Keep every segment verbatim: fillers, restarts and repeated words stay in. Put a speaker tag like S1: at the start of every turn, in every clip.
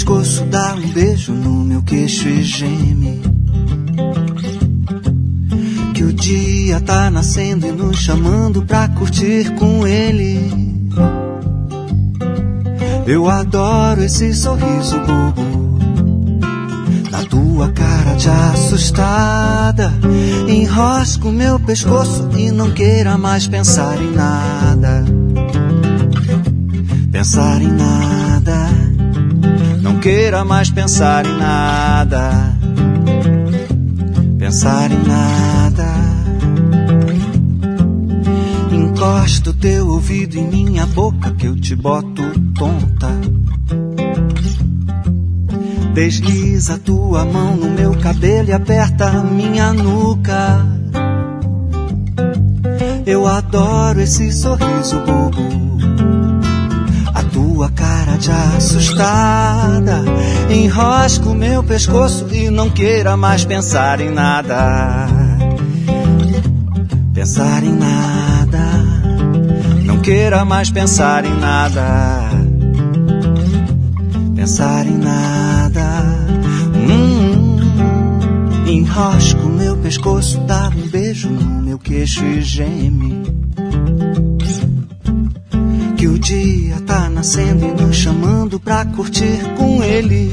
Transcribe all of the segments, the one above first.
S1: pescoço, dá um beijo no meu queixo e geme. Que o dia tá nascendo e nos chamando pra curtir com ele. Eu adoro esse sorriso bobo na tua cara de assustada. Enrosco meu pescoço e não queira mais pensar em nada. Pensar em nada. Não queira mais pensar em nada. Pensar em nada. Encosta o teu ouvido em minha boca que eu te boto tonta. Desliza a tua mão no meu cabelo e aperta a minha nuca. Eu adoro esse sorriso bobo, a tua cara de assustada. Enrosca o meu pescoço e não queira mais pensar em nada. Pensar em nada. Não queira mais pensar em nada. Pensar em nada. Hum, enrosca o meu pescoço, dá um beijo no meu queixo e geme. Que o dia tá nascendo e nos chamando pra curtir com ele.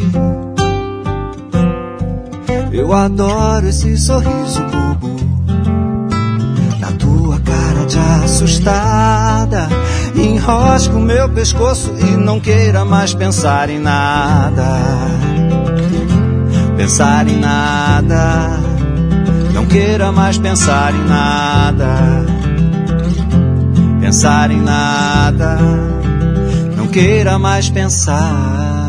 S1: Eu adoro esse sorriso bobo na tua cara de assustada. Enrosca o meu pescoço e não queira mais pensar em nada. Pensar em nada. Não queira mais pensar em nada. Pensar em nada. Não queira mais pensar.